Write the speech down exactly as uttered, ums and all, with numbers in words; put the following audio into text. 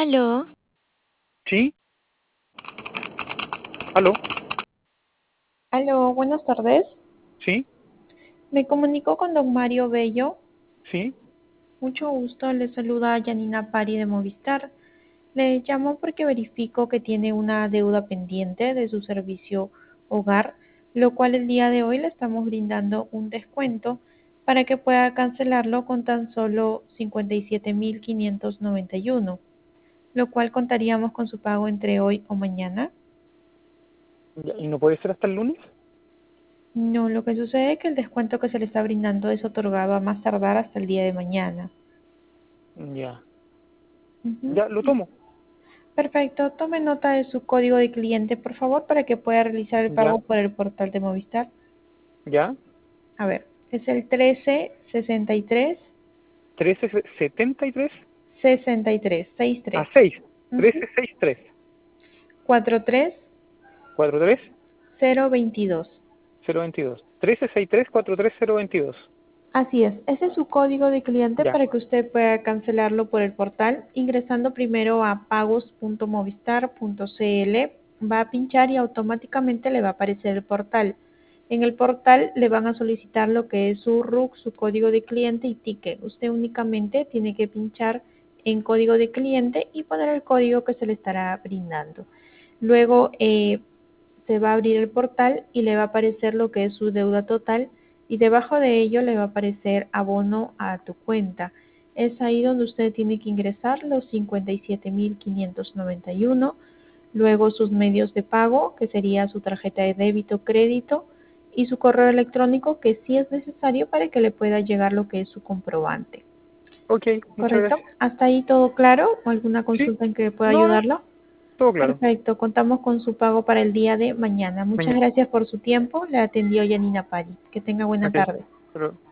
Aló, ¿Sí? ¿Aló? Aló, buenas tardes. ¿Sí? Me comunico con don Mario Bello. ¿Sí? Mucho gusto, le saluda Yanina Pari de Movistar. Le llamo porque verifico que tiene una deuda pendiente de su servicio hogar, lo cual el día de hoy le estamos brindando un descuento para que pueda cancelarlo con tan solo cincuenta y siete mil quinientos noventa y uno, lo cual contaríamos con su pago entre hoy o mañana. Ya, ¿y no puede ser hasta el lunes? No, lo que sucede es que el descuento que se le está brindando es otorgado a más tardar hasta el día de mañana. Ya. Ujú. Ya, lo tomo. Perfecto. Tome nota de su código de cliente, por favor, para que pueda realizar el pago Ya. por el portal de Movistar. Ya. A ver, es el trece sesenta y tres trece setenta y tres sesenta y tres sesenta y a tres. seis. Ujú. trece sesenta y tres. cuarenta y tres cuarenta y tres cero veintidós. cero veintidós. trece sesenta y tres cuarenta y tres cero veintidós. Así es, ese es su código de cliente Ya. para que usted pueda cancelarlo por el portal ingresando primero a pagos punto movistar punto cl. Va a pinchar y automáticamente le va a aparecer el portal. En el portal le van a solicitar lo que es su R U C, su código de cliente y ticket. Usted únicamente tiene que pinchar en código de cliente y poner el código que se le estará brindando. Luego eh, se va a abrir el portal y le va a aparecer lo que es su deuda total y debajo de ello le va a aparecer abono a tu cuenta. Es ahí donde usted tiene que ingresar los cincuenta y siete mil quinientos noventa y uno, luego sus medios de pago, que sería su tarjeta de débito, crédito y su correo electrónico, que sí es necesario para que le pueda llegar lo que es su comprobante. Ok, muchas ¿Correcto? gracias. ¿Hasta ahí todo claro? ¿O alguna Sí. consulta en que pueda No, no. ayudarlo? Todo claro. Perfecto, contamos con su pago para el día de mañana. Muchas Mañana. gracias por su tiempo. Le atendió Yanina Pari. Que tenga buena Ok. tarde. Pero